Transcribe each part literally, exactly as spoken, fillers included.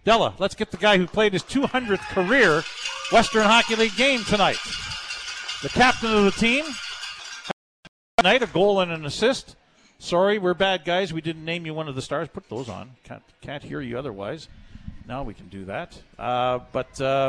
Della, let's get the guy who played his two hundredth career Western Hockey League game tonight. The captain of the team. Tonight, a goal and an assist. Sorry, we're bad guys. We didn't name you one of the stars. Put those on. Can't, can't hear you otherwise. Now we can do that. Uh, but uh,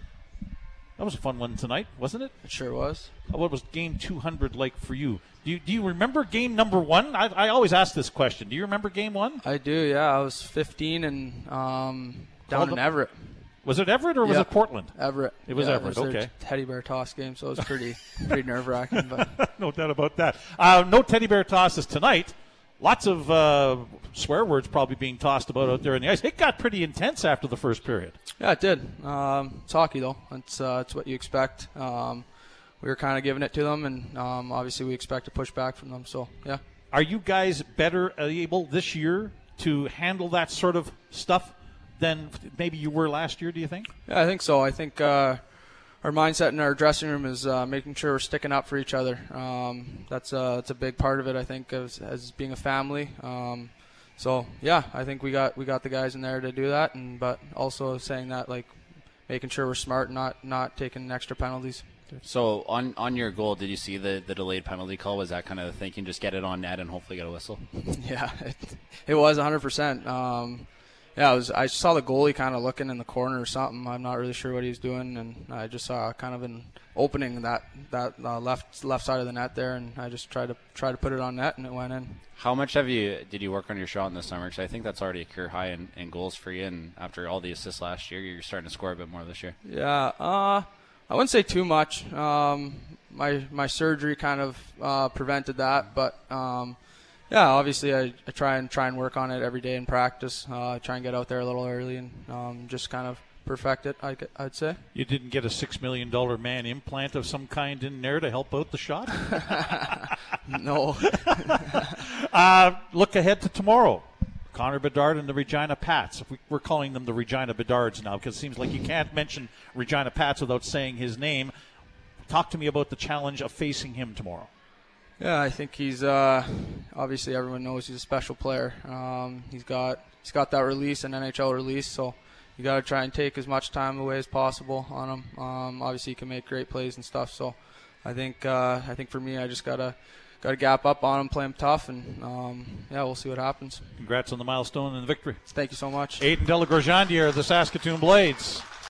that was a fun one tonight, wasn't it? It sure was. What was game two hundred like for you? Do you, do you remember game number one? I, I always ask this question. Do you remember game one? I do, yeah. I was fifteen and um, down Called in them- Everett. Was it Everett or was Yeah. it Portland? Everett. It was yeah, Everett, it was their okay. teddy bear toss game, so it was pretty pretty nerve-wracking. But No doubt about that. Uh, no teddy bear tosses tonight. Lots of uh, swear words probably being tossed about out there in the ice. It got pretty intense after the first period. yeah, it did. Um, it's hockey, though. It's, uh, it's what you expect. Um, we were kind of giving it to them, and um, obviously we expect to push back from them. So, yeah. Are you guys better able this year to handle that sort of stuff than maybe you were last year, do you think? Yeah, I think so. I think uh, our mindset in our dressing room is uh, making sure we're sticking up for each other. Um, that's, uh, that's a big part of it, I think, as, as being a family. Um, so, yeah, I think we got we got the guys in there to do that, and but also saying that, like, making sure we're smart and not, not taking extra penalties. So on, on your goal, did you see the, the delayed penalty call? Was that kind of the thinking, just get it on net and hopefully get a whistle? Yeah, it, it was one hundred percent. Um, yeah, it was. I saw the goalie kind of looking in the corner or something. I'm not really sure what he was doing, and I just saw kind of an opening that that uh, left left side of the net there, and I just tried to try to put it on net, and it went in. How much have you did you work on your shot in the summer? Because I think that's already a career high in, in goals for you, and after all the assists last year, you're starting to score a bit more this year. Yeah, uh, I wouldn't say too much. Um, my my surgery kind of uh, prevented that, but um, yeah, obviously I, I try and try and work on it every day in practice. Uh, I try and get out there a little early and um, just kind of perfect it, I, I'd say. You didn't get a six million dollars man implant of some kind in there to help out the shot? No. uh, look ahead to tomorrow. Connor Bedard and the Regina Pats. If we, we're calling them the Regina Bedards now because it seems like you can't mention Regina Pats without saying his name. Talk to me about the challenge of facing him tomorrow. Yeah, I think he's uh, obviously everyone knows he's a special player. Um, he's got he's got that release, an N H L release, so you got to try and take as much time away as possible on him. Um, obviously, he can make great plays and stuff. So, I think uh, I think for me, I just gotta gotta gap up on him, play him tough, and um, yeah, we'll see what happens. Congrats on the milestone and the victory. Thank you so much. Aiden De La Gorgendier of the Saskatoon Blades.